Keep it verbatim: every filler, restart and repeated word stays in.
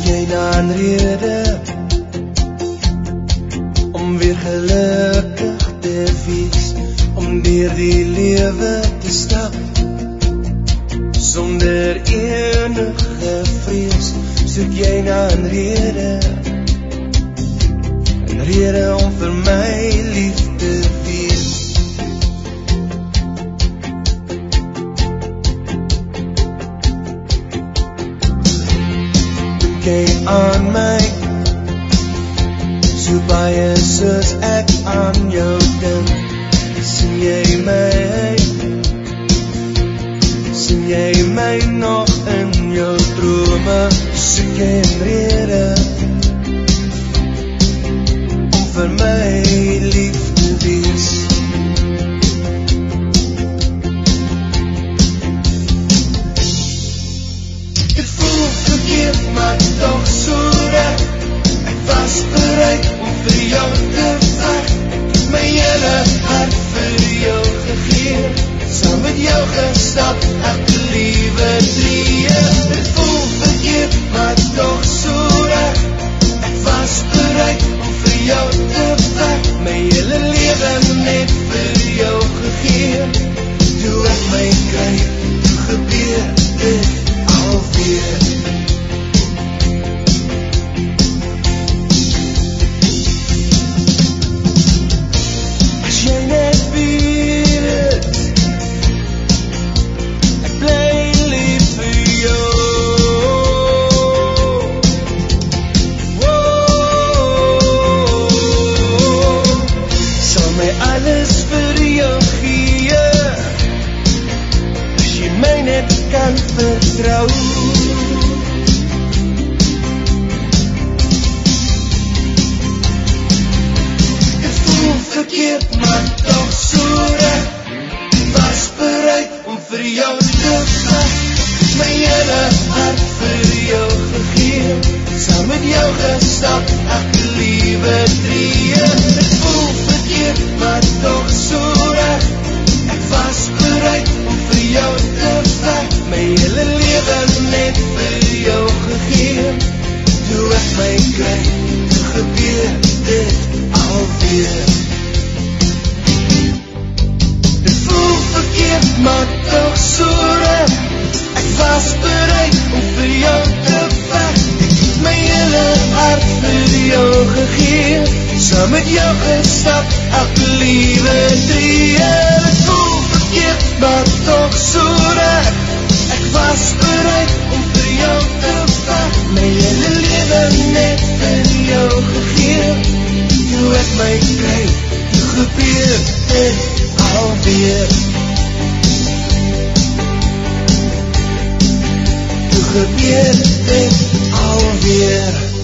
jy na 'n rede om weer gelukkig te wees, om deur die lewe te stap sonder enige vrees. Soek jy na 'n rede, 'n rede om vir my lief te wees. Kyk aan my, so baie soos ek aan jou dink. Sien jy my, sien jy my nog in jou drome. Soek jy 'n rede om vir my lief te wees. Dit voel verkeerd, maar toch so reg. Ek was bereid om vir jou te veg. Ek het my hele hart vir jou gegee, saam met jou gestap, ek liewe tree. Dit voel verkeerd, maar toch so reg. Ek was bereid om vir jou te veg. My hele lewe net vir jou gegee. Toe ek my kry, toe gebeur dit alweer. As jy net weet, ek bly lief vir jou. Sal my alles vir jou gee, as jy my net kan vertrou. Dit voel verkeerd, maar toch so reg. Was bereid om vir jou te veg. My hele hart vir jou gegee, saam met jou gestap, ek liewe tree. Dit voel verkeerd, maar toch so reg. Ek was bereid om vir jou te veg. My hele lewe net vir jou gegee. Toe ek my kry, toe gebeur dit alweer. Dit voel verkeerd, maar toch so reg. Ek was bereid om vir jou te veg. Ek het my hele hart vir jou gegee, saam met jou gestap, ek liewe tree. Dit voel verkeerd, maar toch so reg. Ek was bereid om vir jou te veg. My hele lewe net vir jou gegee. Toe ek my kry, toe gebeur dit alweer. Toe gebeur dit alweer.